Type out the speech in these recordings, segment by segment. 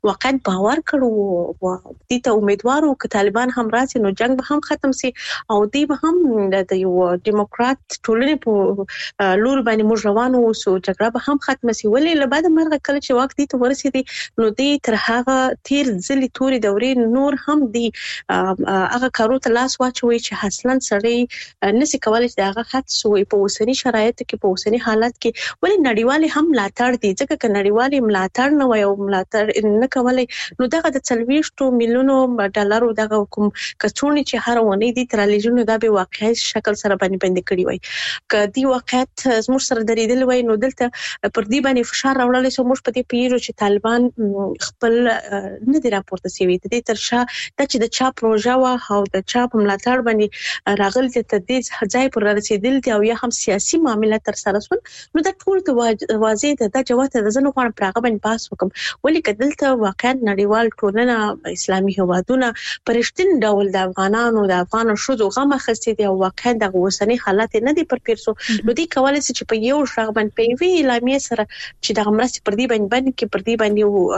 واقعا باور کړو او دې ته امیدوارو چې طالبان هم راشي نو جنگ به هم ختم شي او دې به هم د یو دیموکرات ټولنې په لور باندې موږ روان اوسو، جګړه به هم ختم شي. ولې له بعد مرګ کله چې وخت دې ته ورسېدي نو دې تر هغه تیر ځلې توري دورې نور هم دې هغه کارو ته لاس واچوي چې اصلا سړی نشي کولای چې هغه حد سوی په اوسني شرایطو کې په اوسني حالت کې. ولې نړیوال هم ملاتړ دي، ځکه چې نړیوال ملاتړ نه وي او ملاتړ نه کولای نو دغه د 40 میلیونو ډالرو دغه کوم کڅوړي چې هر ونی دي ترالېجونو دا به واقعي شکل سره باندې کړی وي. کدي واقعیت زموږ سره درېدل وي نو دلته پر دې باندې فشار راوړل شي. موږ په دې پیژو چې طالبان خپل نه دی راپورته شوی د دې ترشا چې د چا پروژه وا او د چا په ملاتړ باندې راغلي ته دې ځای پر رسیدل دي او یا هم سیاسي معاملات تر سره سول نو دا ټول ته واضح ده د جواب ته ځنه غواړم پراغه باندې پاس وکم. ولې کدلته واقعا نړیوال ټولنه اسلامي هوادونه پرشتین ډول د افغانانو د افغان شوزو غمه خستې دي او واقعا د اوسنی حالات نه دي پر پیرسو نو دې کولای شي چې په یو شغ باندې پیوي اعلامیه سره چې د مرستې پر دې باندې کې پر دې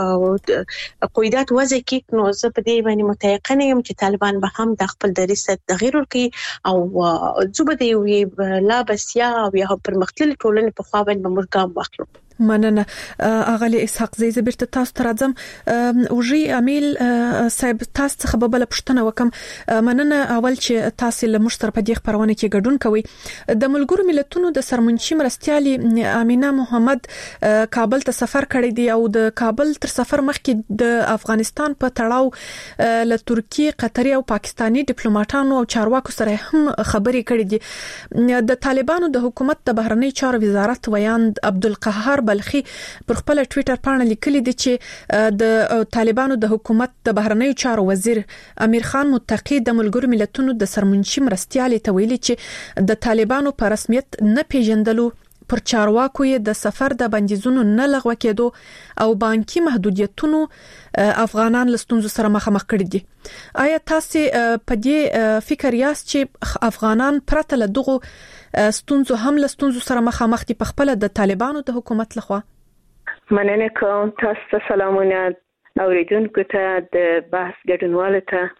باندې قیودات وضع کې نو زه په دې باندې متيقنه یم چې طالبان به هم د خپل دریسه تغییر ورکړي او زوبه دی لا بسیا او یا پرمختللي ټولنې په خوا باندې موږ ګام واخلو. مننه اغلی اسحاق زیزه بیرته تاسو ته راځم. وجی امیل صاحب تاسو څخه به بل پښتنه وکم. مننه اول چې تاسو له مشتر په دې خبرونه کې ګډون کوي. د ملګرو ملتونو د سرمنشي مرستيالي امینه محمد کابل ته سفر کړی دی او د کابل تر سفر مخکې د افغانستان په تړاو له ترکیه، قطري او پاکستاني ډیپلوماټانو او چارواکو سره هم خبرې کړې دي. د طالبانو د حکومت د بهرنی چارو وزارت ویاند عبدالقهار بلخي پر خپل ټوئیټر باندې لیکلي دي چې د طالبانو د حکومت د بهرنیو چارو وزیر امیر خان متقی د ملګرو ملتونو د سرمنشي مرستيالي ته ویلي چې د طالبانو په رسمیت نه پیژندلو پر چارواکو یې د سفر د بندیزونو نه لغوه کېدو او بانکي محدودیتونو افغانان له ستونزو سره مخامخ کړي دي. آیا تاسو په دې فکر یاست چې افغانان پرته له دغه ستونزو هم له ستونزو سره مخامخ دي په خپل د طالبانو د حکومت لخوا؟ مننه کوم. تاسو ته سلامونه اوریدونکو ته د بحث ګډونوالو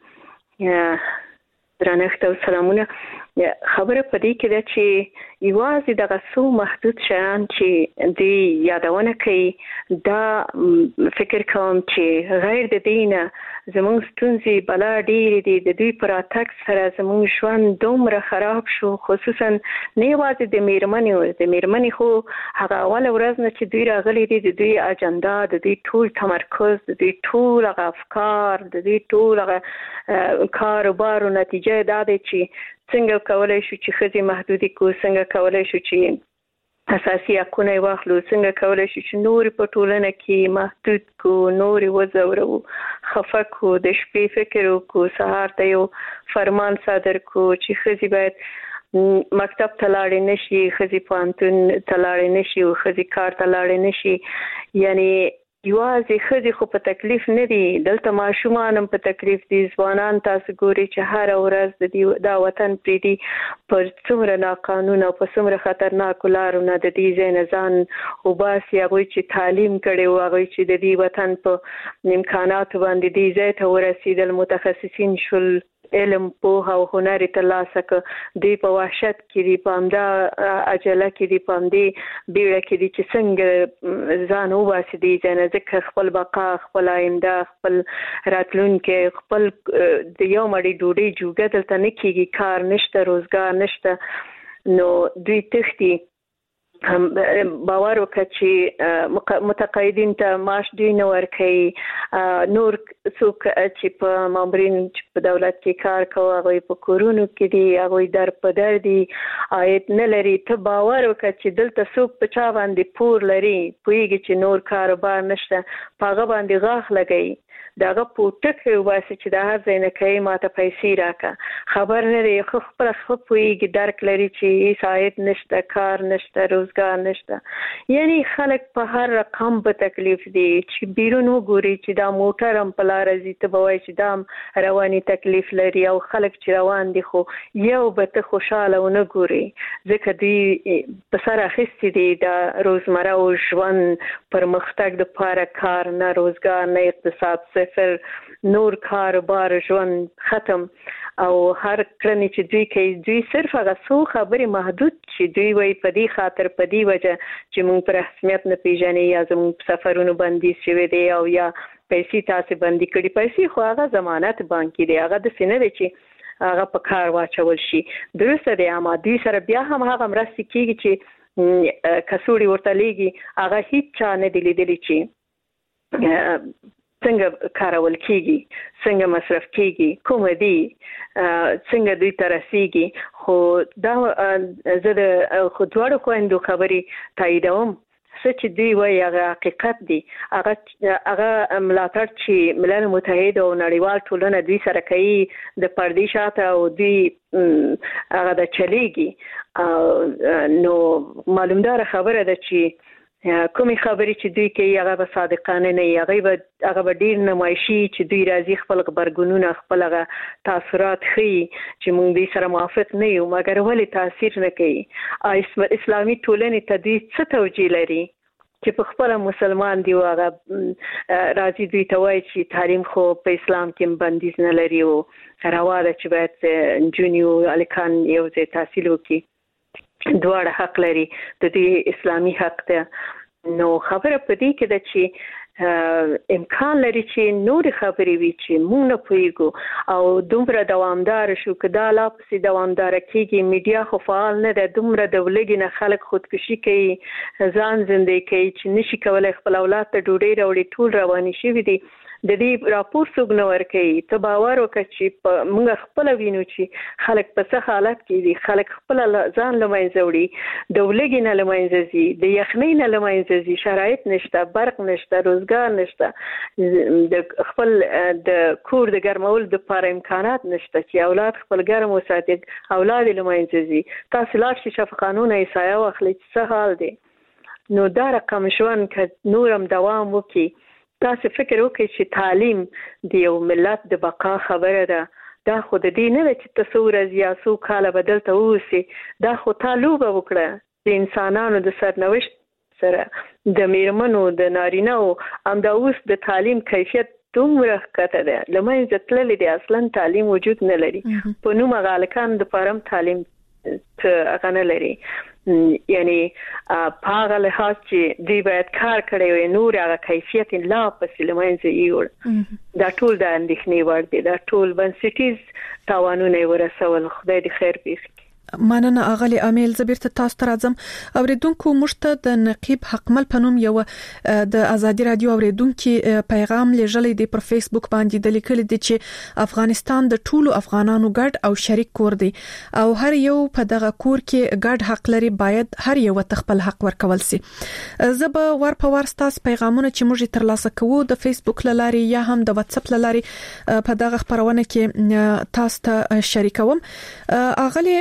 ته درنښت او سلامونه. خبره پدې کې ده چې یوازې دغه څو محدود شیان چې د یادونه کوي دا فکر کوم چې غیر د دینه زموږ ستونزې بلا ډېرې دي. د دوی پر اتاک سره زموږ ژوند دومره خراب شو، خصوصا نه یوازې د میرمنې خو هغه اول ورځ نه چې دوی راغلي دي د دوی اجنډا، د دوی ټول تمرکز، د دوی ټول افکار، د دوی ټول کاروبار نتیجه دا دی چې څنګه کولای شو چې ښځې محدودي کو، څنګه کولای شو چې اساسي حقونه واخلو، څنګه کولای شو چې نور په ټولنه کې محدود کو، نور وزورو، خفه کو، د شپې فکر کو، سهار ته یو فرمان صادر کو چې ښځې باید مکتب ته لاړې نشي، ښځې پوهنتون ته لاړې نشي او ښځې کار ته لاړې نشي. یعنی یوازې ښځې خو په تکلیف نه دي، دلته ماشومان هم په تکلیف دي. ځوانان تاسو ګوري چې هر ورځ دا وطن پریدي پر څومره ناقانونه او په څومره خطرناکو لارو نه د دې ځای نه ځان وباسي. هغوی چې تعلیم کړی و، هغوی چې د دې وطن په امکاناتو باندې دې ځای ته ورسېدل، متخصصین شول، علم پوهه او هنر ترلاسه کړ، دوی په وحشت کې دي، په همدا عجله کې دي، په همدې بیړه کې دي چې څنګه ځان وباسي دې ځای نه، ځکه خپل بقا، خپل آینده، خپل راتلونکی، خپل د یو مړۍ ډوډۍ جوګه دلته نه کېږي، کار نشته، روزګار نشته، نو دوی تښتي. باور وکړه چې متقاعدین ته معاش دوی نه ورکوي، نور څوک چې په مامورین چې په دولت کې کار کوي هغوی په کورونو کې دي، هغوی در په در دي، عاید نه لري. ته باور وکړه چې دلته څوک په چا باندې پور لري، پوهېږي چې نور کاروبار نشته، په هغه باندې غاښ لګوي. داغه پوټکه واسه چې د هر ځای نه کوي ماته پیسې راکا خبر نه دی خو خپل خپويږي درک لري چې ساعت نشته کار نشته روزګار نشته یعنی خلک په هر رقم په تکلیف دي چې بیرون وګوري چې دا موټر هم په لار زی ته بوي چې دا رواني تکلیف لري او خلک چې روان دي خو یو به ته خوشاله ونه ګوري ځکه دوی په سر اخیستي دي د روزمره او ژوند پرمختګ د لپاره کار نه روزګار نه اقتصاد صفر نور کاروبار ژوند ختم او هر کړنی چې دوی کوي دوی صرف هغه څو خبرې محدود چې دوی وایي په دې خاطر په دې وجه چې موږ پر رسمیت نه پیژنې یا زموږ سفرونو بندي شوی دی او یا پیسې تاسو بندي کړي پیسې خو هغه ضمانت بانکي دی هغه د سینې دی چې هغه په کار واچول شي درسته دی اما دوی سره بیا هم هغه مرستې کیږي چې کسوړي ورته لېږي هغه هیڅ چا نه دی لیدلی چې څنګه کارول کیږي څنګه مصرف کیږي کوم دي څنګه دوی ترسيږي خو دا زه د خودوړو خويندو خبري تاییدوم چې دوی وایي هغه حقیقت دی هغه ملاتړ چې ملل متحد او نړیوال ټولنه دوی سره کوي د پردي شاته او دوی هغه د چلیږي نو معلومدار خبره ده چې کومي خبرې چې دوی کوي هغه به صادقانه نه هغه به ډیر نمایشي چې دوی راځي خپل خبرګونونه خپل تاثیرات خي چې موږ دې سره موافق نه یو مګر ولې تاثیر نه کوي اسلامي ټولنې ته دوی څه توجیه لري چې په خپل مسلمان دی هغه راځي دوی ته وایي چې تعلیم خو په اسلام کې بندیز نه لري او روا ده چې باید جونیو الکان یو ځای تحصیل وکړي دواړه حق لري د دې اسلامي حق ته نو خبره پدې کې ده چې امکان لري چې نور خبرې وي چې موږ نه پوهیږو او دومره دوامدار شو کدا لا پسې دوامدار کیږي میډیا خو فعال نه ده دومره د ولګي نه خلک خودکشي کوي ځان زندګي کوي چې نشي کولای خپل اولاد ته ډوډۍ راوړي ټول رواني شي دي د دې راپور څوک نه ورکوي ته باور وکړه چې موږ خپل وینو چې خلک په څه حالت کې دي خلک خپل ځان لمنځه وړي د ولګي نه لمنځه ځي د یخنۍ نه لمنځه ځي شرایط نشته برق نشته روزګار نشته د خپل د کور د ګرمول د لپاره امکانات نشته چې اولاد خپل ګرم وساتي اولاد لمنځه ځي تاسو لاړ شئ شفقانونه ایسایه واخلئ څه حال دی نو دا رقم ژوند که نورم دوام وکړي تاسو فکر وکړئ چې تعلیم د یو ملت د بقا خبره ده دا خو د دې نه ده چې تاسو ورځ یا څو کاله بدل ته اوسئ دا خو تعلوبه وکړه د انسانانو د سرنوشت سره د میرمنو د نارینه او همدا اوس د تعلیم کیفیت دومره ښکته ده لمنځه تللی دی اصلا تعلیم وجود نه لري په نوم هغه د پارم تعلیم هغه نه لري یعنی په هغه لحاظ چې دوی باید کار کړی وي نور هغه کیفیت لا پسې لمنځه یوړ دا ټول د اندېښنې وړ دي دا ټول بنسټیز تاوانونه ورسول خدای دې خیر پېښ کړي مننه اغلی امیل زبیرته تاسو ته راځم اوریدونکو مشته د نقیب حقمل پنوم یو د ازادي رادیو اوریدونکو پیغام لېږلی دی پر فیسبوک باندې د لیکل دي چې افغانستان د ټولو افغانانو ګډ او شریک کور دی او هر یو په دغه کور کې ګډ حق لري باید هر یو خپل حق ورکول سي زب ور په ور تاسو پیغامونه چې موږ ترلاسه کوو د فیسبوک لاري یا هم د واتس اپ لاري په دغه خبرونه کې تاسو ته شریکوم اغلی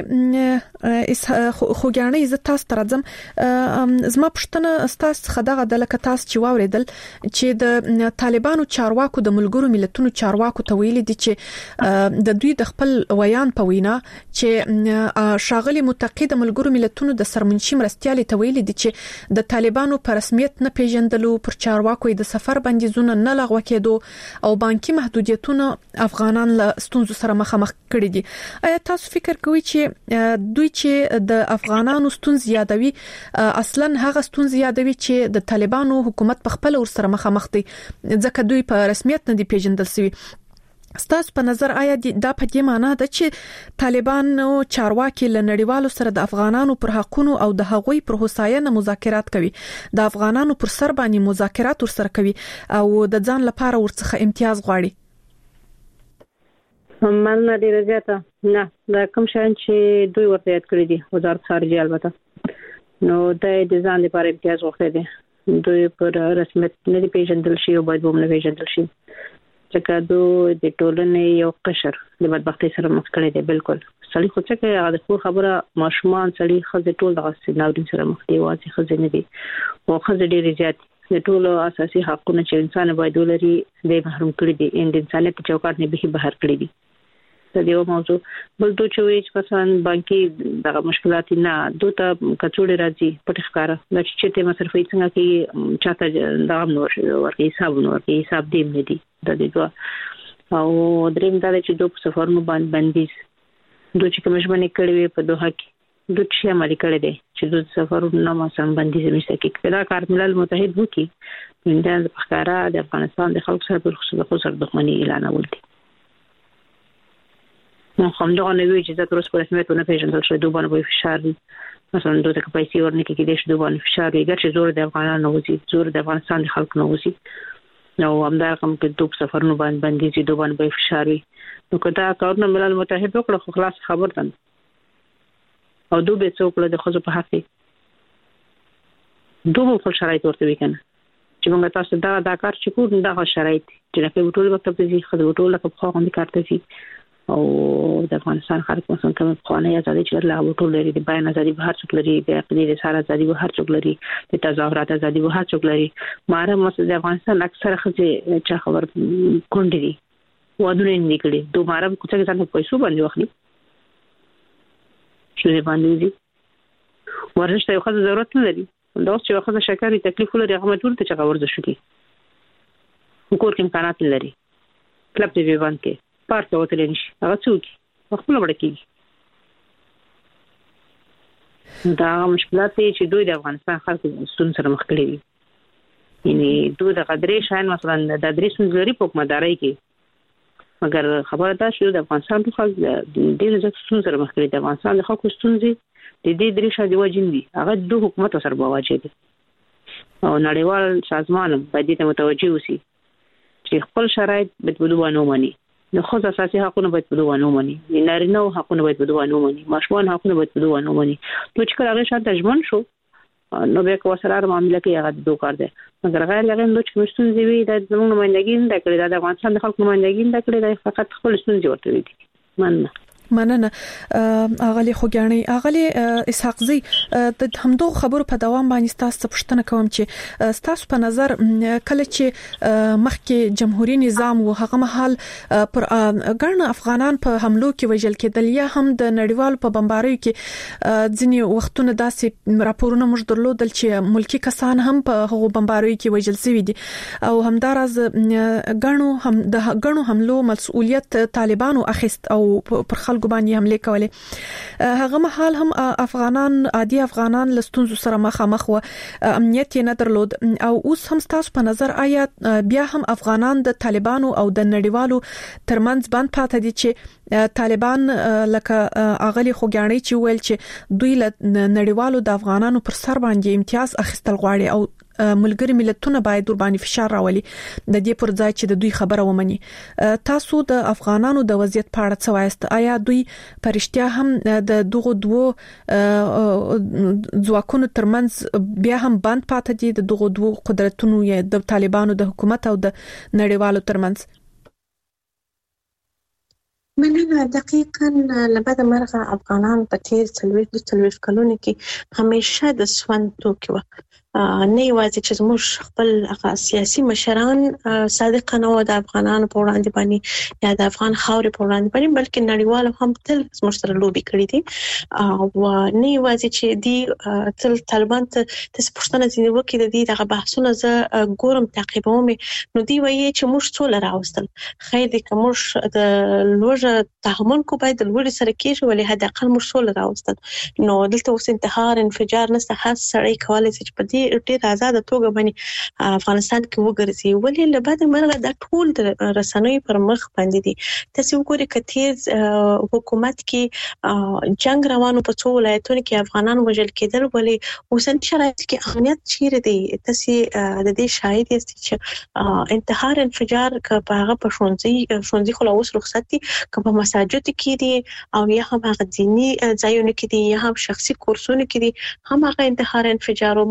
خوګانې ز تاسو ترځم زما پښتنه تاسو خدغه د لکه تاسو چې واوریدل چې د طالبانو چارواکو د ملګرو ملتونو چارواکو ته ویلي دي چې د دوی د خپل ویان په وینا چې شاغلي متقید ملګرو ملتونو د سرمنشي مرستيالي ته ویلي دي چې د طالبانو په رسمیت نه پیژندلو پر چارواکو د سفر بندیزونه نه لغوه کېدو او بانکي محدودیتونه افغانان له ستونزو سره مخامخ کړي دي آیا تاسو فکر کوئ چې دوی چې د افغانانو ستونزې یادوي اصلا هغه ستونزې یادوي چې د طالبانو حکومت په خپل ور سره مخامخ دي ځکه دوی په رسمیت نه دي پیژندل شوی ستاسو په نظر آیا دا په دې معنی ده چې طالبانو چارواکي له نړیوالو سره د افغانانو پر حقوقو او د هغوی پر هوساینه مذاکرات کوي د افغانانو پر سر باندې مذاکرات ورسره کوي او د ځان لپاره ورڅخه امتیاز غواړي مننه ډیره زیاته نه دا کوم شان چې دوی ورته یاد کړی دي وزارت خارجه البته نو د ځان لپاره امتیاز غوښتي دي دوی پر رسمیت نه پیژندل شي او باید هم نه پیژندل شي چې د ټولنې یو قشر د بدبختۍ سره مخ کړي دی. بالکل سړي خو څه کوي هغه خو خبره ماشومان سړي خزه ټول دغه سيناورین سره مخ دی واځي خزه نه دي او خزه ډېر زیات د ټولو اساسي حقوقونه چې انسان باید ولري د محروم کړي دي ان د انسانیت چوکاټ نه به بهر کړي دي. د یو موضوع بل دوی چې مثلا بانکي دغه مشکلات نه دوته کڅوړي راځي پټ ښکارا د چې مصرفي څنګه کې چاته دغه نور ورکې حساب دی نه دي د دې دوه او دریم دا چې دوه سفرونو باندې بندیز دوی چې کومشمنې کړي وي په دوه کې دوی چې عملي کړي دي چې دوی سفرونو نه مثلا بندیز مشته کې دا کار ملل متحد وکي د ښکارا د افغانستان د خلکو سره په خصوص دښمنی اعلان ولدي. نو هم دا نه وی چې تاسو په رسمیت نه پیژندل شوی دوه باندې فشار مثلا دوی ته پیسې ورنکې کې د دوه باندې فشار یې ګرځي زور د افغانانو وځي زور د افغانستان د خلکو نو وځي نو هم دا کوم په دوه سفرونو باندې بندیز دوه باندې فشار وي نو کدا کارونه ملل متحد وکړه خو خلاص خبر ده او دوی به څوک له خو په حق دوه خپل شرایط ورته وکنه چې موږ تاسو دا کار چې کوو دا شرایط چې لکه ټول وخت په دې خدای ټول لکه په خوندې کارته شي او د افغانستان خلک مثلا کوم قانوني ازادي چې له ټول لري د بیان ازادي به هر څوک لري د عقیدې سره ازادي به هر څوک لري د تظاهرات ازادي به هر څوک لري ماره مسله د افغانستان اکثره خځې چې خبر کونډې دي ودونه نه کړي دومره کوڅه کې څنګه پیسې باندې واخلي شوې باندې ورشته یو خځه ضرورت نه لري دا چې یو خځه شکرې تکلیف لري هغه ټول ته څنګه ورزش کوي وکړ کې امکانات لري کلب دی باندې پارته وته لري هغه څوک خپل وړکی دا مشکلات چې دوی د افغانستان خلکو ستون سره مخ کړي دي یعنی دوی د قدرې شاین مثلا د ادرس لري په حکومتداري کې مګر خبره ده چې د افغانستان په خلک د دې ستون سره مخ کړي د افغانستان د خلکو ستونزې د دې درې شاده وجین دي هغه د حکومت سره بواجه دي او نړیوال سازمان باید ته متوجي وسی چې خپل شرایط بدلونه ومني د خو اساسي حقوقونه باید بدلونه ومني د نارینه حقوقونه باید بدلونه ومني ماشومان حقوقونه باید بدلونه ومني نو چې کله هغه شاته ژوند شو نو به کو سره معاملې کې هغه دوه کار دي مګر غیر لغه نو چې مستون دی وی د زموږ نمائندګي نه کړی د افغانستان د خلکو نمائندګي نه کړی فقط خپل ستونزې ورته دي مننه اغلی خوګانی اغلی اسحاق زی د همدو خبرو په دوام باندې تاسو پوښتنه کوم چې تاسو په نظر کله چې مخکې جمهوریت نظام او هغه مهال پر ګڼ افغانان په حملو کې وژل کېدل یا هم د نړیوال په بمباریو کې ځینی وختونه داسې راپورونه موږ درلودل چې ملکی کسان هم په هغو بمباریو کې وژل شوي دي او همدارز ګڼو حملو مسؤلیت طالبانو اخیست او پر خلکو باندې حمله کولې هغه مهال هم افغانان عادي افغانان لستونزو سره مخامخ و امنیت نه درلود او اوس هم تاسو په نظر آیا بیا هم افغانان د طالبانو او د نړیوالو ترمنځ باندې پاتې دي چې طالبان لکه اغلی خوګانی چې ویل چې دوی له نړیوالو د افغانانو پر سر باندې امتیاز اخیستل غواړي او ملګری ملتونه باید ور باندې فشار راولي د دې پر ځای چې د دوی خبره ومني تاسو د افغانانو د وضعیت په اړه څه وایست آیا دوی پرشتیا هم د دغه دوه ځواکونو ترمنځ بیا هم باندې پاتې دي د دغه دوه قدرتونو یا د طالبانو د حکومت او د نړیوالو ترمنځ مننه دقیقاً لبعد مرغه افغانان په تیر 30 کلونو کې همیشه د سوند توکي و نه یوازې چې زموږ خپل سیاسي مشران صادقانه و د افغانانو په وړاندې باندې یا د افغان خاورې په وړاندې باندې بلکې نړیوال هم تل زموږ سره لوبي کړې دي او نه یوازې چې دی تل طالبان ته د پښتنه ځینې وکړي د دې دغه بحثونه زه ګورم تعقیبوم نو دی وایي چې موږ څول راوستل خیر دې کوم د لوړ تحمل کو باید د لوړ سره کېږي ولې هدا اقل موږ څول راوستل نو دلته اوس انتحار انفجار نه هڅه سړی کولای شي چې ډېر آزاد توګه باندې افغانستان کې وګرځي ولې لبعد مرغه د ټول د رسنوي پر مخ باندې دي تاسو وګورئ کتیر حکومت کې جنگ روانو په څو ولایتونو کې افغانان وژل کېدل ولې اوسن شرایط کې امنیت چیرې دی تاسو د دې شاهد یاست چې انتحار انفجار په هغه په شونځي خلاص رخصت دي که په مساجد کې دي او یا هم هغه دینی ځایونه کې دي یا هم شخصي کورسونه کې دي هم هغه انتحار انفجار او مرتسم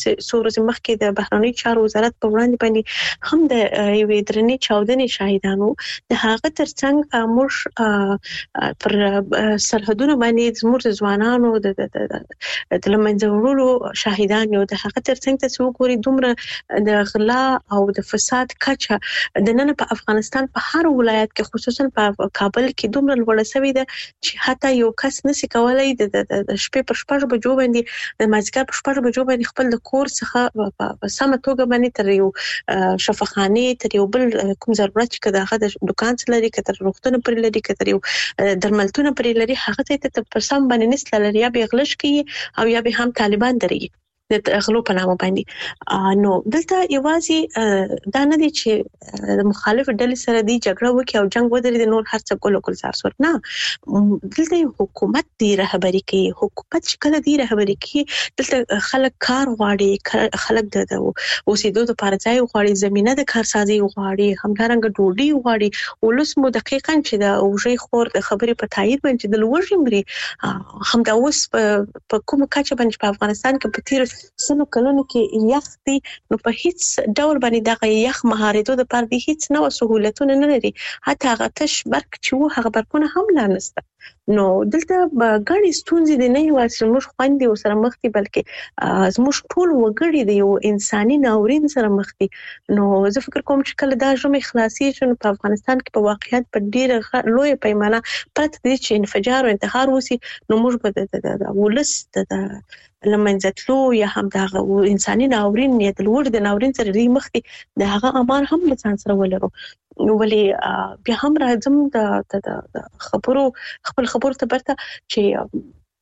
سورز مخکې د بهرنی چارو وزارت په وړاندې باندې هم د یوې درنې چاودنې شاهدانو د هغه ترڅنګ موږ پر سرحدونو باندې زموږ ځوانانو د لمنځه وړلو شاهدان یو د هغه ترڅنګ ته وګوري دومره د غلا او د فساد کچه د نن په افغانستان په هر ولایت کې خصوصا په کابل کې دومره لوړه شوې ده چې حتی یو کس نشي کولای د شپې پر 6 بجو باندې د مازیګر پر 6 بجو باندې خپل د کور څخه په سمه توګه باندې تر یو شفاخانه تر یو بل کوم ضرورت چې دغه د دکان څخه لري کتر روغتون پر لري کتر یو درملتون پر لري هغه ته پر سم باندې نسل لري یا به غلش کی او یا به هم طالبان دري د غلو په نامه باندې نو دلته یوازې دا نه دي چې د مخالف ډلې سره دی جګړه وکړي او جنگ ودرې د نور هر څه کول زار نه دلته حکومت دی رهبری کوي حکومت چې کله دی رهبری کوي دلته خلک کار غواړي خلک د اوسېدو لپاره ځای غواړي زمينه د کارسازي غواړي همدارنګه ډوډۍ غواړي ولوس مو دقیقاً چې د اوجي خور د خبرې په تایید باندې د لوړ مري همدا اوس په کومه کچه باندې په افغانستان کې په تیر سنو کلونو کې یخ دي نو په هیڅ ډول باندې دغه یخ مهارتو د پر دي هیڅ نو سہولتونه نه لري حتی هغه تش برک چې وو هغه برکونه هم لا نشته نو دلته غړي ستونزې دي نه یوازې موږ خوندې سره مخ دي بلکې زموږ ټول وګړي د یو انساني ناورین سره مخ دي نو زه فکر کوم چې کله دا ژمه خلاصي شون په افغانستان کې په واقعیت په ډیره لوی پیمانه پرته دي چې انفجار او انتحار وسی نو موږ به د ولس د لمنځتلو یا هم د انساني ناورین یا د لوړ د ناورین سره ری مخ دي د هغه امان هم له ځان سره ولرو ولې بیا هم راځم د خبرو خپل خبرو ته برته چې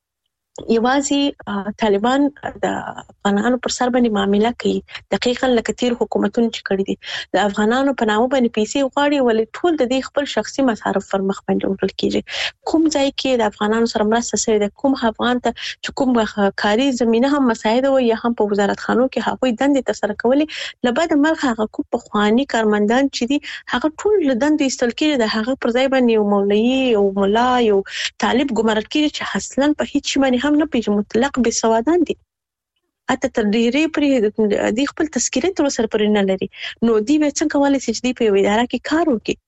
یوازې طالبان د افغانانو پر سر باندې معاملې کوي دقیقاً لکه تیر حکومتونه چې کړی دي د افغانانو په نامه باندې پیسې غواړي ولې ټول د دې خپل شخصي مصارف پر مخ باندې وړل کیږي کوم ځای کې د افغانانو سره مرسته شوی د کوم افغان ته چې کوم کاري زمينه هم مساعده وي یا هم په وزارت خانو کې هغوی دندې ترسره کولې لبد مرخ هغه کوم په خواني کارمندان چې دي هغه ټول دندې استل کېږي د هغه پر ځای باندې یو مولوی او مولا یو طالب ګمارل کېږي چې اصلاً په هیڅ باندې هم نه پیژ مطلق به سوادان دي اته تر ډیرې پرې د خپل تذکرې تر سره پرې نه لري نو دی به څنګه کولای شي چې دی په اداره کې کار وکړي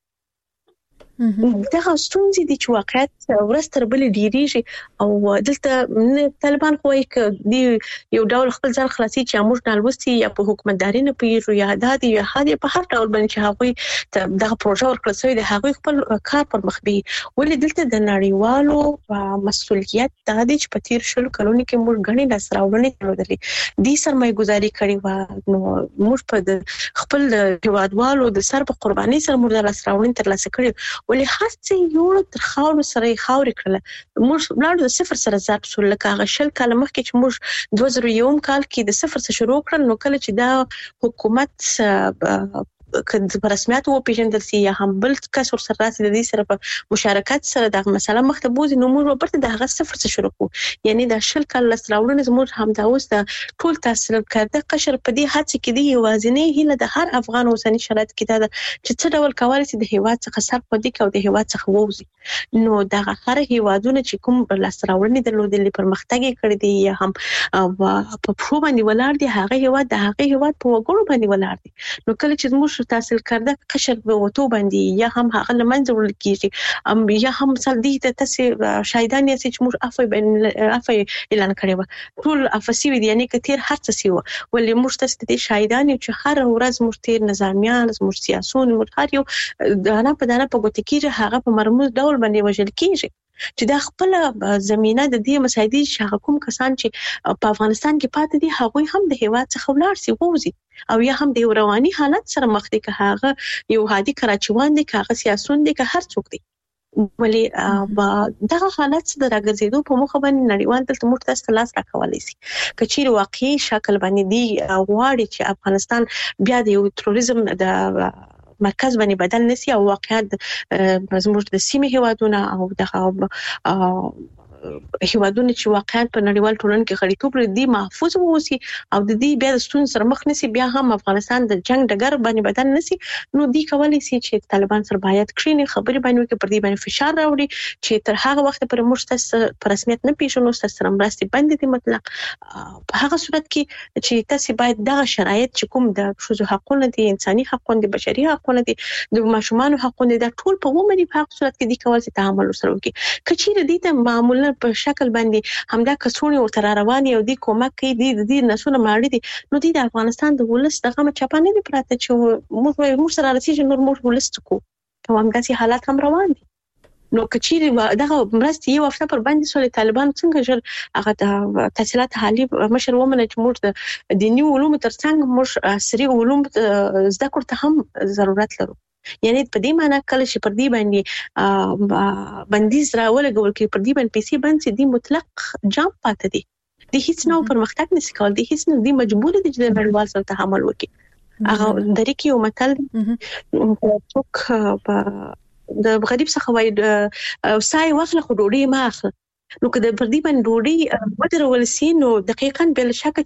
دغه ستونزې دي چې واقعیت ورستر بل ډیریږي او دلته طالبان خوای ک دی یو ډول خپل ځان خلاصي چې موږ نالوستي یا په حکومتداري نه پیژو یا دادي یا هدي په هر ډول باندې چې هغه دغه پروژه ورکړل شوی د هغه خپل کار پر مخ بي ولې دلته د نړیوالو مسؤلیت د دې چې په تیر شل کلونو کې موږ غني لاسراوړنې کړې دي سرمایه گذاري کړې و نو موږ په خپل هوادوالو د سر په قرباني سره موږ لاسراوړنې ترلاسه کړې ولې هڅه یو تر خاور سره خاورې کړل موږ لاړو د صفر سره ضرب شو لکه هغه شل کال مخکې چې موږ 2001 کال کې د صفر سره شروع کړل نو کله چې دا حکومت کله په رسمیت و پیژندل سي یا هم بل کس ور سره راسي د دې سره په مشارکت سره د مسله مخته بوزي نو موږ ورته د هغه صفر څخه شروع کوو یعنی د شل کال لسراوړنه زموږ هم دا اوس د ټول تحصیل کړه قشر په دې هڅه کې دی یوازینی هله د هر افغان اوسنی شرایط کې دا چې څه ډول کولای شي د هیواد څخه سر پدې کې او د هیواد څخه ووزي نو دا هر هیوادونه چې کوم لسراوړنه درلودلې پرمختګ کړی دی یا هم په پرو باندې ولر دي هغه هیواد د هغه هیواد په وګړو باندې ولر دي نو کله چې موږ تحصیل کرده قشر به وته باندې یا هم هغه لمنځه ورل کیږي یا هم مثال دي ته تاسو شاهدان یې چې موږ عفو اعلان کړی و ټول افسی وی یعنی کثیر هر څه سی و ولې موږ تاسو ته شاهدان چې هر ورځ موږ تیر نظامیان موږ سیاسون موږ هر یو دانه په ګوت کیږي هغه په مرموز ډول باندې وژل کیږي چې دا خپل زمينه د دې مسایدي چې کوم کسان چې په افغانستان کې پاتې دي هغه هم د هیواد څخه ولاړ سي ووزي او یا هم د رواني حالت سره مخ دي که هغه یو هادي کراچوان دي که هغه سیاسون دي که هر څوک دي ولې دغه حالت د راګرځېدو په مخ باندې نړیوال دلته موږ تاسو لاس راکولای شي کچیر واقعي شکل باندې دی غواړي چې افغانستان بیا د یو تروریزم د مرکز باندې بدل نسی او واقعیت زموږ د سیمې هیوادونه او د هیوادونه چې واقعا په نړیوال ټولنه کې غړیتوب لري دي محفوظ ووسی او د دې بیا د ستونزو سره مخ نشي بیا هم افغانستان د جنگ ډګر باندې بدن نشي نو دی کولای شي چې طالبان سره باید کړي خبرې باندې کې پر دې باندې فشار راوړي چې تر هغه وخت پر موږ پر رسمیت نه پیژنو سره مرستې باندې دي مطلق په هغه صورت کې چې تاسو باید دغه شرایط چې کوم د شوزو حقوقونه دي انساني حقوقونه دي بشري حقوقونه دي د ماشومان حقوقونه دي ټول په ومني په هغه صورت کې دي کول چې تعامل سره وکړي کچېره دي ته معمولا په شکل باندې همدا کسونه او تر رواني او دي کومک کوي دي نسونه ماړي دي نو دي د افغانستان د ولس دغه چپانه دي پراته چې موږ سره رسېږي نور موږ ولس کو کوم داسې حالات هم روان دي نو کچېره دغه مرستې یو هفته پر باندې سولې طالبان څنګه جر هغه د تحصیلات عالی مشر ومنه چې موږ د دیني علومو ترڅنګ موږ عصري علوم زده کړو ته هم ضرورت لرو یعنی په دې معنی کله چې پر دې باندې بندیز راولګول کې پر دې باندې پیسې باندې دي مطلق جام پاتې دي د هیڅ نو پرمختګ نشي کول د هیڅ نو دي مجبور دي چې د نړیوال سره تعامل وکړي هغه د ریکي او متل څوک د غریب څخه وای سای واخله خو ډوډۍ ما اخله نو کله پر دې باندې ډوډۍ ودرول سي نو دقیقاً بل شک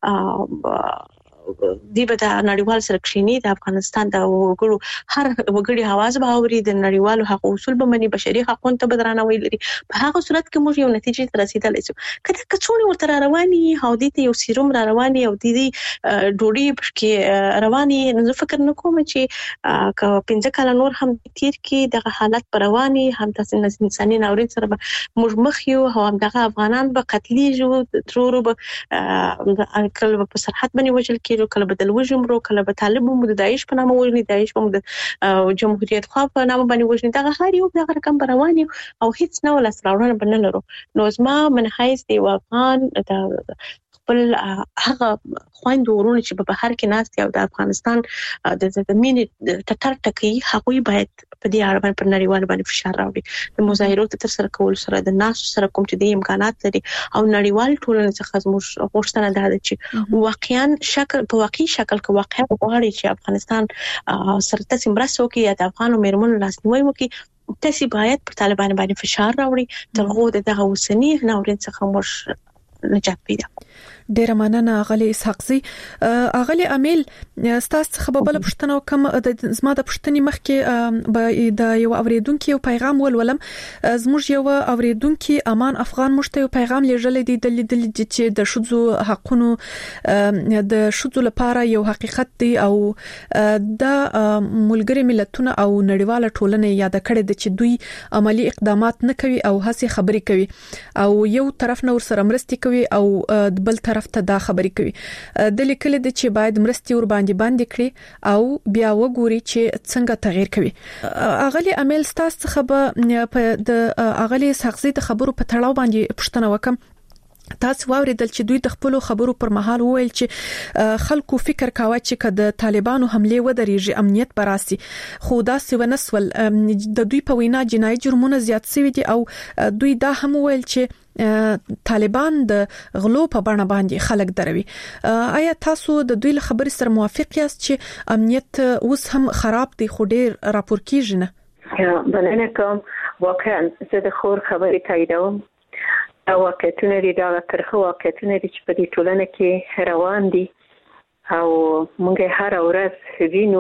چې دی به د نړیوال سره کښینی د افغانستان د وګړو هر وګړي आवाज به اوري د نړیوالو حقوق اصول به مني بشري حقوقونه ته بدرانوي لري په هغه صورت کې موږ یو نتیجې ته رسیدلی شو کله کڅوړي ورته رواني او د دې یو سیروم را رواني او د دې ډوډۍ کې رواني نو فکر نکوم چې که 15 کال نور هم تیر کې دغه حالت پر رواني هم تاسو انساني ناورین سره موږ مخ یو هم دغه افغانان به قتلېږي ترورو به کله په سرحد باندې وجل کې کله بدل وجمرو کله به طالب مو د داعش په نامه وژني داعش په د جمهوریت خوا په نامه باندې وژني دغه هر یو دغه رقم رواني او هیڅ نه ولا سراورونه بنل لرو نو زما من حیث دی افغان د خپل هغه خويند ورونه چې په بهر کې ناست او د افغانستان د مینې ټټر ټکی هغوی باید په دې اړه باندې پر نړیوال باندې فشار راوړي د مظاهراتو تر سره کول سره د ناس سره کوم چې د امکانات لري او نړیوال ټولنې څخه زموږ غوښتنه ده چې واقعا شکل په واقعي شکل کې واقعا غواړي چې افغانستان سره تاسو مرسته وکړي یا د افغانو مېرمنو لاسنیوي وکړي تاسو باید پر طالبان باندې فشار راوړي ترغه دغه وسنی ناورین څخه موږ نجات پیدا ډیر مننه اغلی اسحاقزي اغلی امیل ستاسو خبربل پښتنه کوم د زما د پښتني مخ کې د یو اوریدونکو یو پیغام ولولم زموږ یو اوریدونکو امان افغان مشته یو پیغام لېږل دی د لیدل چې د شذو حقونو د شذو لپاره یو حقیقت دی او د ملګری ملتونو او نړیواله ټولنه یاد کړې د چې دوی عملی اقدامات نه کوي او هڅه خبري کوي او یو طرف نه ور سره مرستي کوي او بل طرف ته دا خبري کوي د لیکل د چې باید مرستي ور باندې کړي او بیا وګوري چې څنګه تغییر کوي اغلی امیل ستاسو خبر په د اغلی سخزي د خبرو په تړاو باندې پښتنه وکم تاسو واوریدل چې دوی د خپل خبرو پر مهال وویل چې خلکو فکر کاوه چې د طالبانو حمله ودرېږي امنیت براسي خو دا څه ونسول د دوی په وینا جنایي جرمونه زیات شوي دي او دوی دا هم ویل چې طالبان د غلو په بڼه باندې خلک دروي آیا تاسو د دوی له خبرې سره موافق یاست چې امنیت اوس هم خراب دی خو ډیر راپور کیږي نه بلنه کوم واقعا زه د خور خبرې تاییدوم واقعیتونه دي دا ترخه واقعیتونه دي چې په دې ټولنه کې روان دي او موږ هر ورځ وینو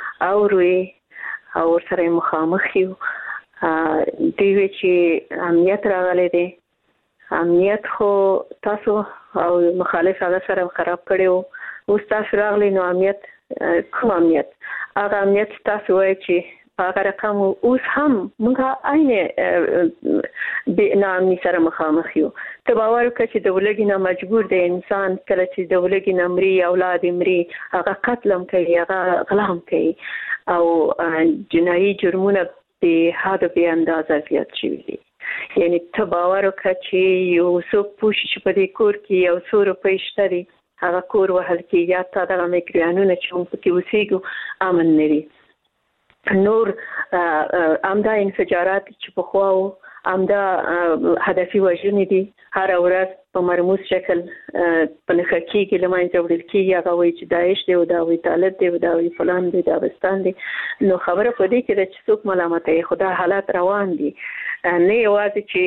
او سره مخامخ یو دوی چې امنیت راغلی دی امنیت خو تاسو او مخالف هغه سره خراب کړو اوس تاسو راغلی نو امنیت کوم امنیت هغه امنیت تاسو وایي چې هغه رقم اوس هم موږ عین د نامني سره مخامخ یو ته باور وکړه چې د ولګي نه مجبور دی انسان کله چې د ولګي نه مري اولاد مري هغه قتلم کوي هغه غلام کوي او جنایي جرمونه به حد به اندازه زیات شوي دي یعنی ته باور وکړه چې یو څوک پوښي چې په دې کور کې یو څو روپۍ شته دي هغه کور وهل کې یا تا دغه میکریانونه چې موږ پکې اوسېږو امن نه وي نور امدا انفجارات چې په خواو امدا هدفي وژنې دي هر ورځ په مرموز شکل په نخکی کې لمانځه وړل کیږي هغه وایي چې داعش دی او دا وایي طالب دی او دا وایي فلان دی دا بستان دی نو خبره په دې کې چې څوک ملامت یې خدا حالات روان دي نه یوازې چې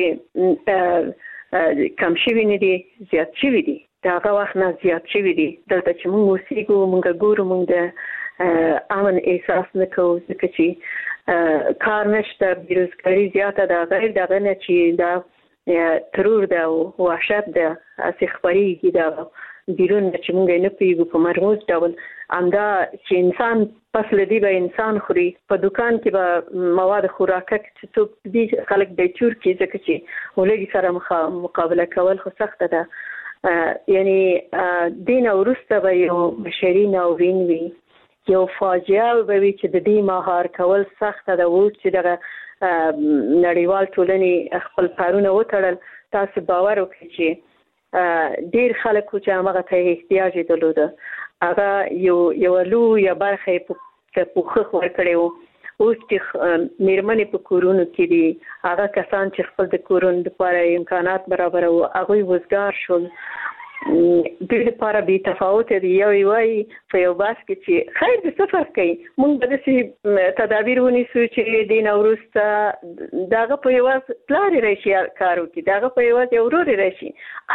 کم شوی نه دي زیات شوی دي دا هغه وخت نه زیات شوی دي دلته چې موږ اوسېږو موږ ګورو موږ د امن احساس نکوو ځکه چې کار نشته بیروزګاري زیاته ده غیر دغه نه چې دا ترور ده او وحشت ده اسی خبرېږي دا بیرون چې موږ نه پیږو په مرموز ډول امدا چې انسان پس لدی به انسان خوري په دکان کې به مواد خوراکه چې څوک دي خلک د چور کې ځکه چې ولګي سره مقابله کول خو سخته ده یعنی دین ورسته به یو بشري ناورین وي یو فاجعه به وي چې د دې مهار کول سخته ده او چې دغه نړیوال ټولنې خپل کارونه وتړل تاسو باور وکړئ چې ډیر خلک چې هغه ته احتیاج درلوده هغه یو لویه برخه په پوښښ ورکړي وو اوس چې میرمنې په کورونو کې دي هغه کسان چې خپل د کورونو لپاره امکانات برابر او هغه وزګار شول د دې لپاره به تفاوت دی یو وی په یو باس کې چې خیر د سفر کوي موږ به د تدابیر ونیسو چې دین اوروسته داغه په یو پلان راشي کارو کې داغه په یو ورور راشي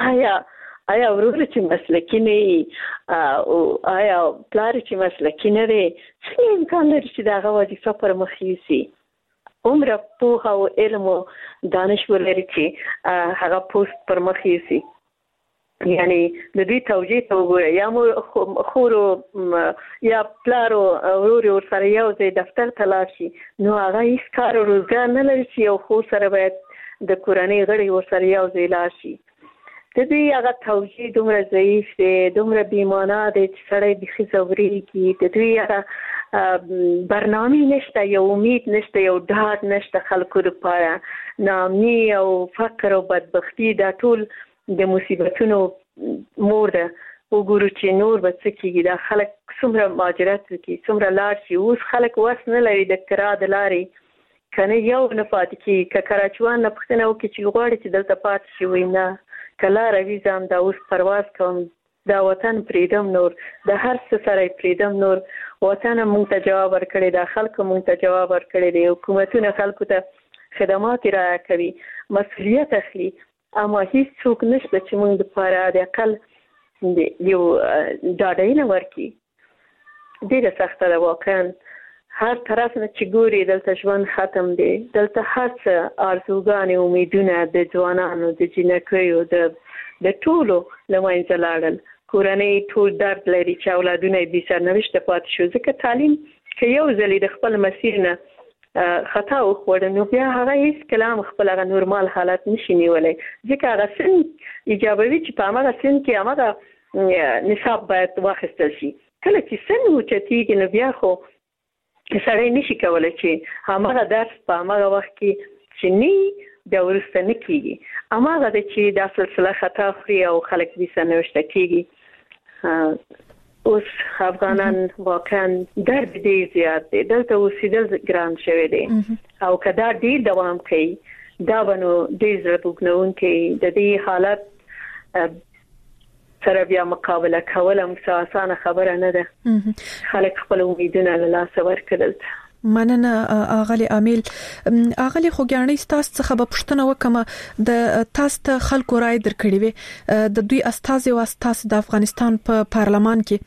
آیا ورور چې مسلکی نه او آیا پلان چې مسلکی نه دی څنګه امکان لري چې داغه وظیفه پر مخ یوسي عمر په او علم او دانش ولري چې هغه پوسټ پر مخ یوسي یعنی د دې توجیه ته وګورئ یا مو خورو یا پلارو ورور سره یو ځای دفتر ته لاړ شي نو هغه هیڅ کار او روزګار نه لري چې یو خور سره باید د کورنۍ غړي ورسره یو ځای لاړ شي د دې هغه توجیه دومره ضعیف دی دومره بیمانه دی چې سړی بېخي ځورېږي د دوی هغه برنامې نشته یو امید نشته یو ډاډ نشته خلکو لپاره ناامني او فقر او بدبختي دا ټول د مصیبتونو مور ده وګورو چې نور به څه کېږي دا خلک څومره مهاجرت وکړي څومره لاړ شي اوس خلک وس نه لري د کرا د لارې که نه یو نه پاتې کېږي که کراچوان نه پوښتنه وکړي چې غواړي چې دلته پاتې شي وایي نه که لاره ویزم دا اوس پرواز کوم دا وطن پرېږدم نور د هر څه سره یې پرېږدم نور وطن موږ ته جواب ورکړی دا خلکو موږ ته جواب ورکړی دی حکومتونه خلکو ته خدمات رعایه کوي مسؤلیت اخلي اما هیڅ څوک نشته چې موږ لپاره د اقل یو ډاډینه ورکړي ډېره سخته ده واقعا هر طرف نه چې ګوري دلته ژوند ختم دی دلته هر څه آرزوګانې امیدونه د ځوانانو د جینکیو د ټولو له منځه لاړل کورنۍ ټول درد لري چې اولادونه یې بې سرنوشته پاتې شو ځکه تعلیم که یو ځل د خپل مسیر نه خطا وخوړ نو بیا هغه هیڅ کلام خپل هغه نورمال حالت نشي نیولی ځکه هغه سن ایجابوي چې په هماغه سن کې هماغه نصاب باید واخیستل شي کله چې سن اوچتېږي نو بیا خو سړی نشي کولی چې هماغه درس په هماغه وخت کې چې نه بیا وروسته نه کېږي هماغه ده چې دا سلسله خطا خوري او خلک بې سرنوشته کېږي اوس افغانان واقعا درد ډېر زیات دی دلته اوسېدل ګران شوی دی او که دا ډېر دوام کوي دا به نو ډېر زړه بوږنونکی د دې حالت سره بیا مقابله کول هم څه اسانه خبره نه ده خلک خپل امیدونه له لاسه ورکړل مننه اغلی امیل اغلی خوګیانې تاسو څخه به پوښتنه وکم د تاسو ته خلکو رائے درکړي وي د دوی استازي او استاس د افغانستان په پارلمان کې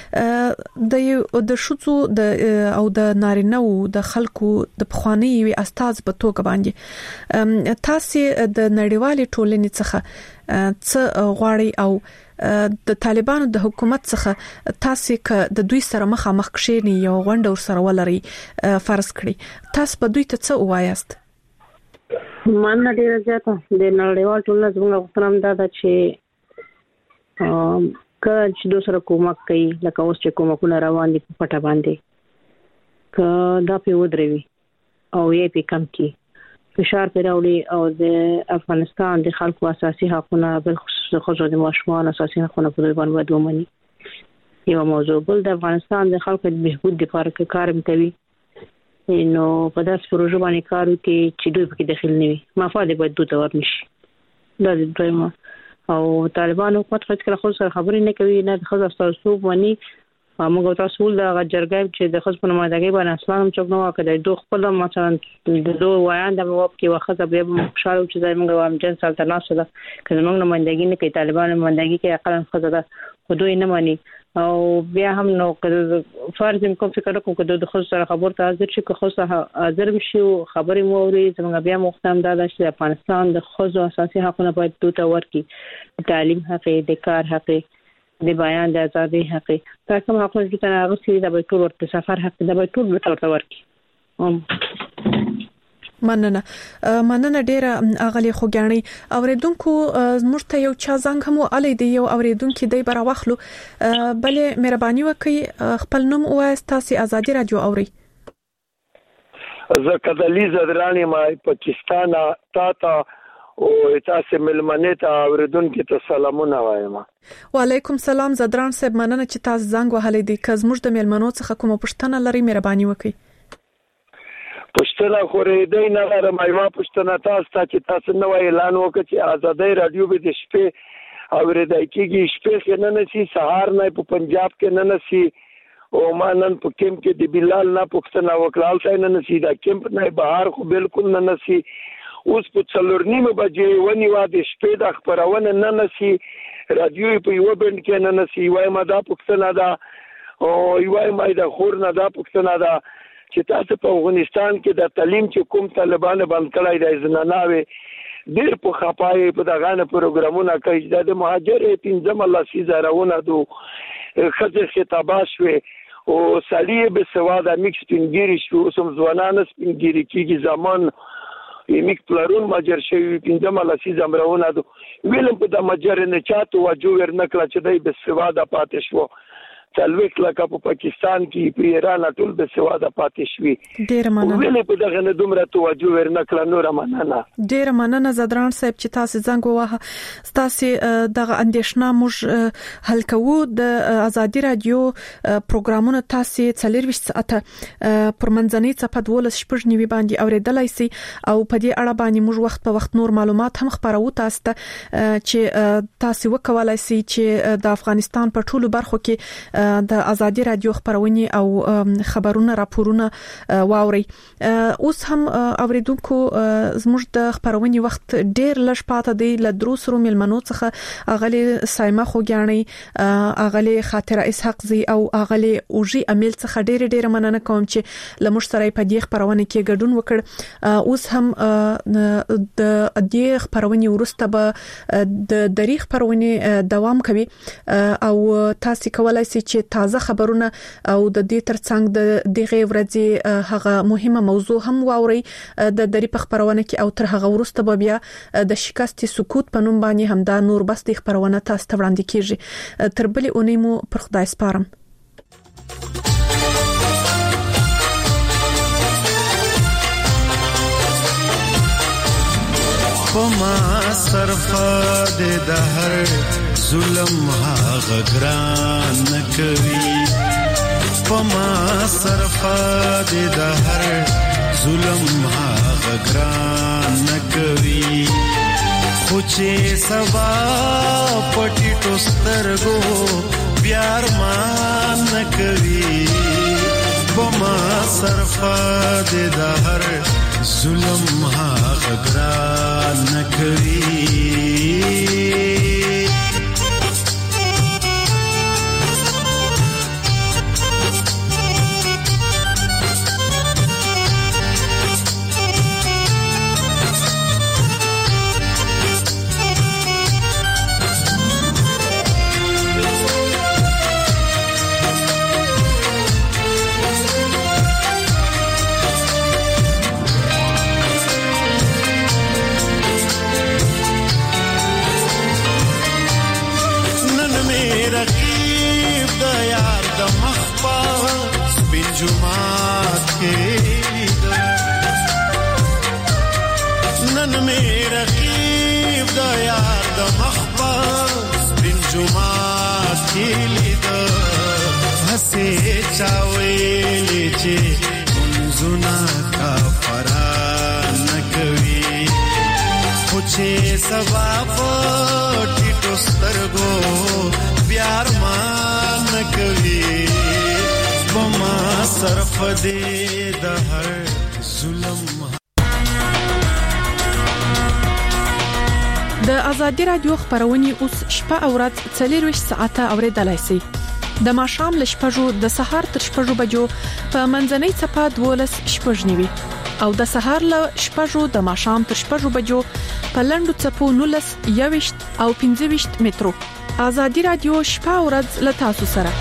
د شوڅو او د نارینه او د خلکو د بخوانی وي استاز په توګه باندې تاسو د نړیوالې ټولنې څخه څه غواړي او د طالبانو د حکومت څخه تاسو ک د دوی سره مخامخ کښینی یو غونډه ور سره ولري فرض کړی تاسو په دوی ته څه وایاست من ډیر زیاته د نړیوال ټولنې زموږ غوښتنه ده چې چې دوی سره کومک کوي لکه اوس چې کومکونه روان دي په پټه باندې ک دا په ودروي او یې په کم کې فشار پیراوړي او د افغانستان د خلکو اساسي حقوقونه بل خصوص د خځو د ماشومان اساسي حقوقونه په دوی باندې ومني یو موضوع بل د افغانستان د خلکو د بهبود لپاره کار کوي نو په داس پروژه باندې کار وکړي چې دوی پکې داخل نه وي مفاد باید دوی ته ورنشي دا د دویم او طالبان حکومت خپل خو سره خبرې نه کوي نه د خزر تاسو باندې موږ تاسو د جرګې چې د خصوصي نمائندګۍ باندې اصلا هم څوک نو کړي دوه خپل مثلا د دوه وایان د وب کې واخذ به مشارو چې زموږ عوام جن سلطنت سره کله موږ نمائندګي نه کوي طالبان نمائندګي کې اقل خزر خو دوی نه مانی او بیا هم نو فرض کوم فکر کوم چې د خصوصي خبر ته حاضر شي که خصوصي حاضر شي خبرې مو اوري زموږ بیا مختم دا چې افغانستان د خصوصي اساسي حقوقو باید دوی ته ورکړي تعلیم حق د کار حق د بیان د ازادي حق دا کوم حقوق چې تنه غوښتي د ټول ورته سفر حق د ټول ورته ورکی مننه ډیره اغلی خوګانی اوریدونکو موږ ته یو چا زنګ هم علي دی یو اوریدونکو دی بر واخلو بلې مهرباني وکي خپل نوم وایست تاسو ازادي رادیو اوري زه کدلی زدرانی ما پاکستان تا او تاسو ملمنه ته اوریدونکو ته سلامونه وایم. وعلیکم سلام زدران صاحب مننه چې تاسو زنګ وهلې دي که زموږ د ملمنو څخه کومه پوښتنه لري مهرباني وکړئ. پښتنه خورې دی نه لرم ایوا پښتنه تاسو ته چې تاسو نو اعلان وکړي چې ازادي رادیو به د شپې اوریدای کیږي شپې کې نه نسی سهار نه په پنجاب کې نه نسی او مانن په کیمپ کې د بلال نه پښتنه وکړال ځای نه نسی دا کیمپ نه بهر خو بالکل نه نسی اوس په څلورنیمه بجې ونی وا د شپې د خبرونه نه نسی رادیو په یو بند کې نه نسی وای ما دا پښتنه دا او وای ما دا خور نه دا پښتنه دا چې تاسو په افغانستان کې د تعلیم چې کوم طالبان باندې کړای د زناناوي ډېر په خپای په دغه پروګرامونه کوي د مهاجر 15 الله سيزارونه دو خځه خطابات شوي او سالیه به سواده میکس پنګيري شو سم ځوانان سپنګيري کیږي زمان میک پلارون ماجر شوی 15 الله سيزامرونه دو ویلم په د ماجر نه چاته واجو ورنکړه چې دای به سواده پاتې شو تلويک لکه په پاکستان کې په ایران ټول به سواده پاتې شوی. ډیر مننه. ولې په دغه نه دومره توجه ورنکړه نور مننه. ډیر مننه زدران صاحب چې تاسو زنګ ووهه تاسو دغه اندیشنه موږ حل کوو د ازادي رادیو پروګرامونه تاسو 24 ساعته پر منځنۍ صفحه 12 شپږ نیوي باندې اوریدلای شي او په دې اړه باندې موږ وخت په وخت نور معلومات هم خبرو تاسو ته چې تاسو وکولای شئ چې د افغانستان په ټولو برخو کې د ازادي رادیو خبرونه او خبرونه راپورونه واوري. اوس هم اوریدونکو زموږ د خبرونه وخت ډیر لږ پاتې دی ل دروسرو ملمنو څخه اغلی سایمه خوګانی اغلی خاطره اسحاق زی او اغلی اوجی امیل څخه ډیر مننه کوم چې ل مشتري په دې خبرونه کې ګډون وکړ. اوس هم د دې خبرونه ورسته به د دریغ خبرونه دوام کوي او تاسو کولای شئ چې تازه خبرونه او د دې ترڅنګ د دغه ورځې هغه مهمه موضوع هم واوري د دری په خبرونه کې او تر هغه ورسته به بیا د شکست سکوت په نوم باندې هم دا نور بس د خبرونه تاسو ته وړاندې کیږي. تر بلې اونۍ مو پر خدای سپارم. پما صرفه د هر ظلم هغه ګران نکوي پما صرفه د هر ظلم هغه ګران نکوي خو چې سبا پټی ټوسترګو بیار مان نکوي پما صرفه د هر ظلم هغه ګران نکوي نن مې رقیب د یار د مخبر سپین جمعات کې لید هسه چاوي چې رازونه کافران کوي خوچه سبا پټو سترګو پیار مان کوي بما صرف دې د هر ظلم. د ازادي رادیو خبرونه اوس شپه او ورځ 24 ساعته اوریدلای شئ. د ماښام ل شپږو د سهار تر شپږو بجو په منځنۍ صفه 12 شپږنیوي او د سهار ل شپږو د ماښام تر شپږو بجو په لندو صفو 19 21 او 25 مترو. ازادي رادیو شپه او ورځ ل تاسو سره.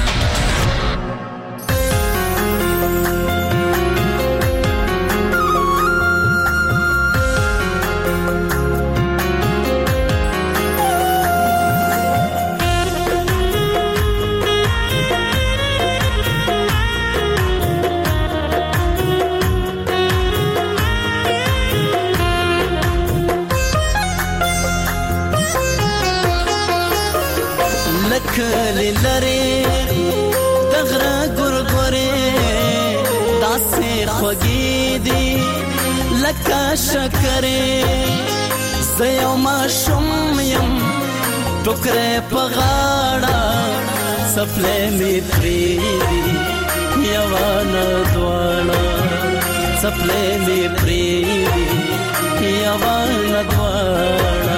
کلی لری دغره ګورګورې داسې خوږې دي لکه شکرې زه یو ماشوم یم ټوکرې په غاړه څپلۍ مې پرېږدي یوه نه دواړه څپلۍ مې پرېږدي یوه نه دواړه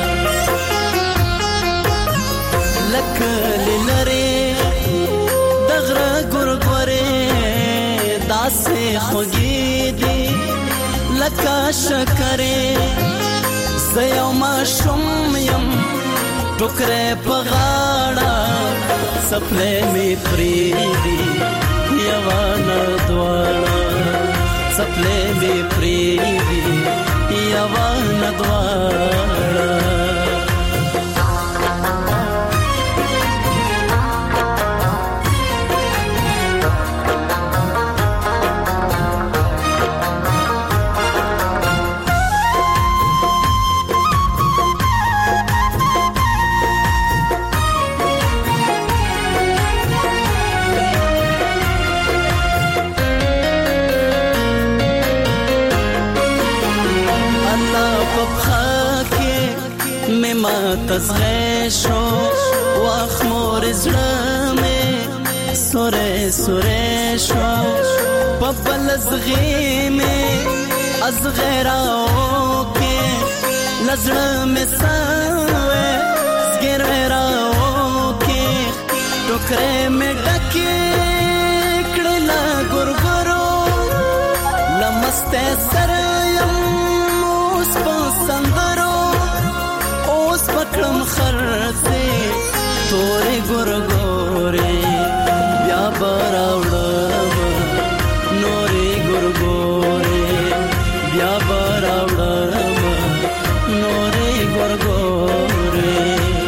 لکلی لری دغره ګورګورې داسې خوږې دي لکه شکرې زه یو ماشوم یم ټوکرې په غاړه څپلۍ مې پرېږدي یوه نه دواړه څپلۍ مې پرېږدي یوه نه دواړه تزغشو واخمور زړه سورې سورې شو پبل زغې مې از غیراو کې لزړه مې سوې زګراو کې ټوکرې مې ډکې کړه لا ګورګورو لمسته سره یم اوس په سندرو پکړم خرڅه تورې ګورګورې بیا براوړم نورې ګورګورې بیا براوړم نورې ګورګورې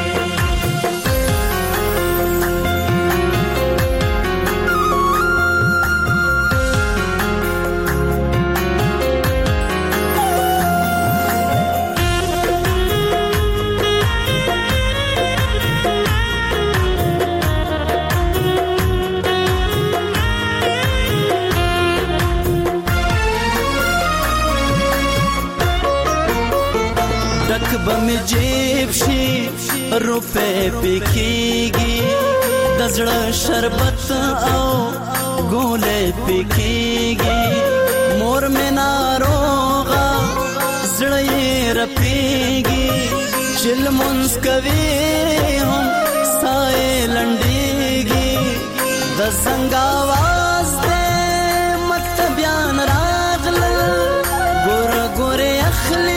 بم جیب شي روپے پکېږي د زړه شربت او ګولې پکېږي مور مې ناروغه زړه یې رپېږي چل مونږ کوي هم سایه لنډېږي د زنګ आवाज دې مکتبیان راغلل ګور ګور اخلي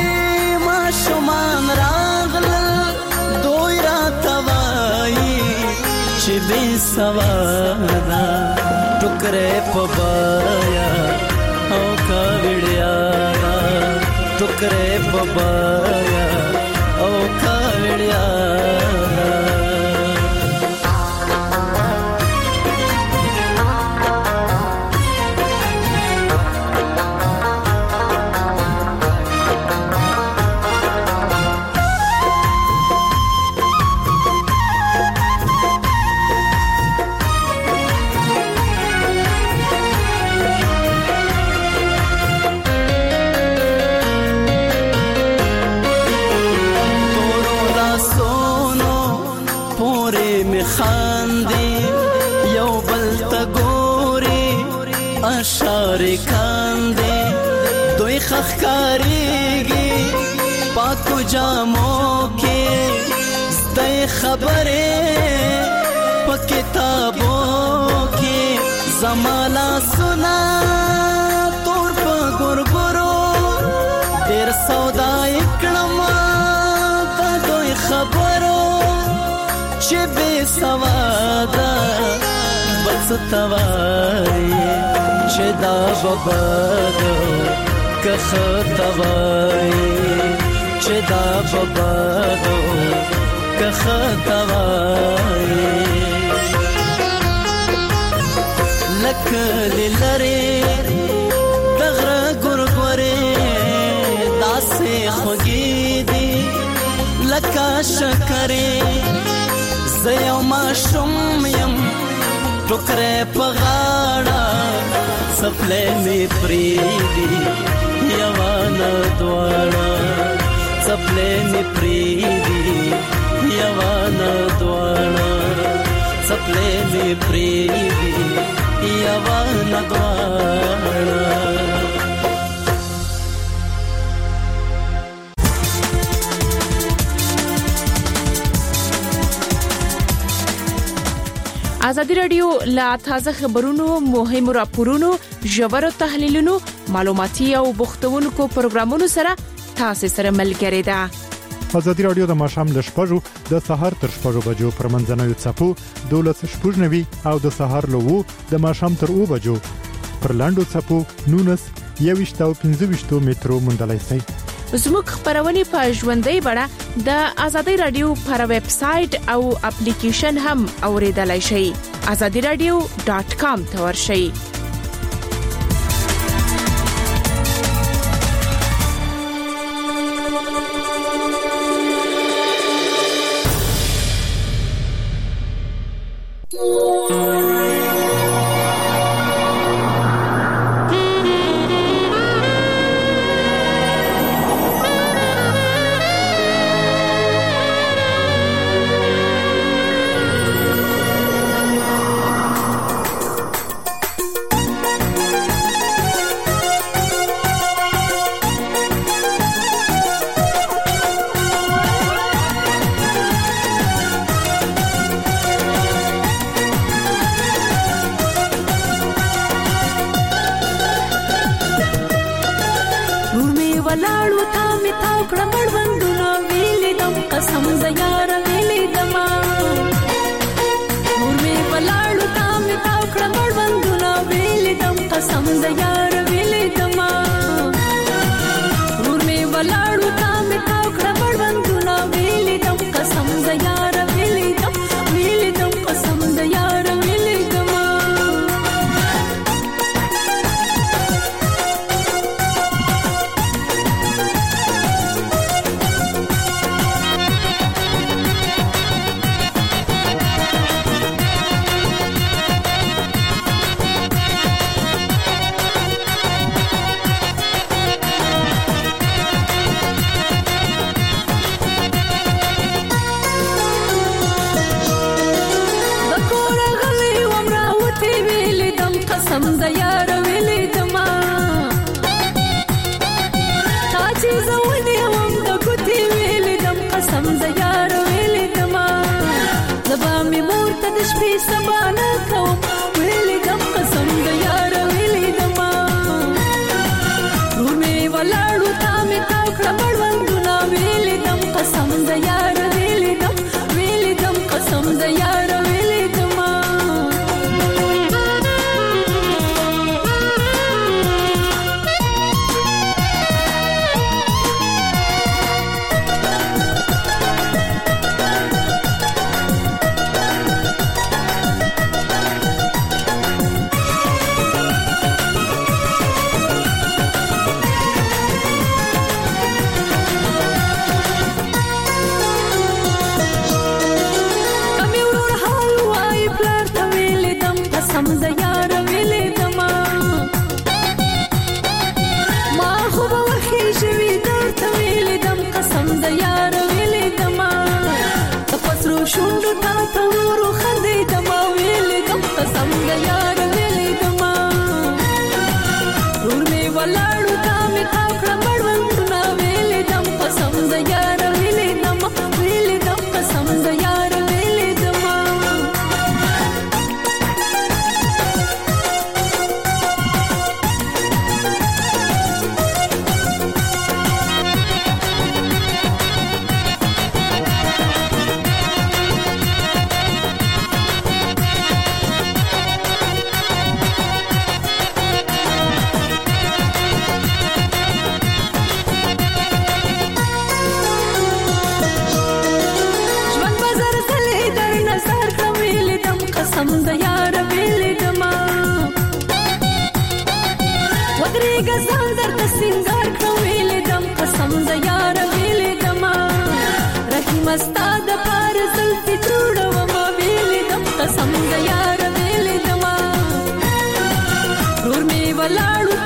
شمان راغلل دوی را توایی چې بې سوادا ټوکرې په بایا او کاوړیا ټوکرې په بایا او کاوړیا تاریکان دي دوی خخکاریږي پاکو جامو کې ستای خبره په کتابو کې زمالا سنا تور په ګورګورو ډېر سودا کړم په دوی خبرو چې به سوادا بس توای چې دا بابا که خطوای چې دا بابا که خطوای لکه لری دغره ګورګورې داسې خوږې دي لکه شکرې زه یو ماشوم یم ټوکرې په غاړه سپلې مې پریدي یوانه دواړه سپلې مې پریدي یوانه دواړه سپلې مې پریدي یوانه دواړه ازادي رادیو لا تازه خبرونو مهم راپورونو ژور تحلیلونو معلوماتي او بوختونکو پروګرامونو سره تاسو سره ملګری ده. ازادي رادیو د ماشام ل شپږو د سحر تر شپږو بجو پر منځنوي چپو 12:90 او د سحر له 2 د ماشام تر 2 بجو پر لاندو چپو 19:15 مترو مندلای سي. زموږ خبرونه په ژوندۍ بڼه د ازادي رادیو پر ویب سټ او اپلیکیشن هم اوریدلای شئ. azadiradio.com ته ورشئ. ولاړو تا مې کاکړه مړوندونه ویلې دم قسم د یار ویلې دم قسم د یار ویلې دم قسم د یار ویلې دما ودرېګه ځان درته سینګار کړم ویلې دم قسم د یار ویلې دما رحیم ستا د پار زلفې جوړومه ویلې دم قسم د یار ویلې دما ورور مې ولاړو